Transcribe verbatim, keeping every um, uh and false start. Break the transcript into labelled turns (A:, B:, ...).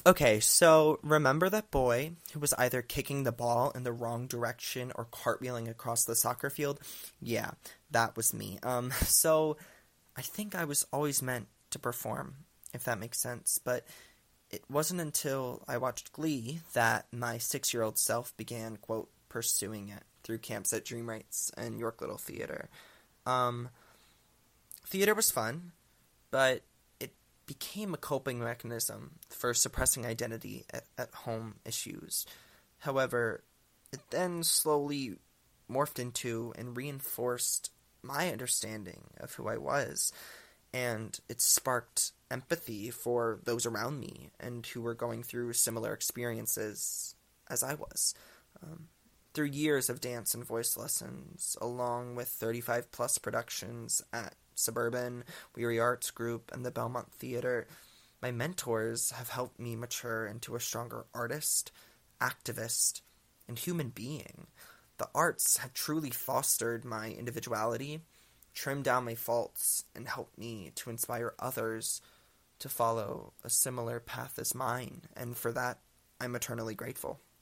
A: Okay, so remember that boy who was either kicking the ball in the wrong direction or cartwheeling across the soccer field? Yeah, that was me. Um, so I think I was always meant to perform, if that makes sense, but it wasn't until I watched Glee that my six-year-old self began, quote, pursuing it through camps at Dream Rates and York Little Theater. Um, theater was fun, but it became a coping mechanism for suppressing identity at, at home issues. However, it then slowly morphed into and reinforced my understanding of who I was, and it sparked empathy for those around me and who were going through similar experiences as I was. Um, through years of dance and voice lessons, along with thirty-five plus productions at Suburban, Weary Arts Group, and the Belmont Theater, my mentors have helped me mature into a stronger artist, activist, and human being. The arts have truly fostered my individuality, trimmed down my faults, and helped me to inspire others to follow a similar path as mine, and for that, I'm eternally grateful.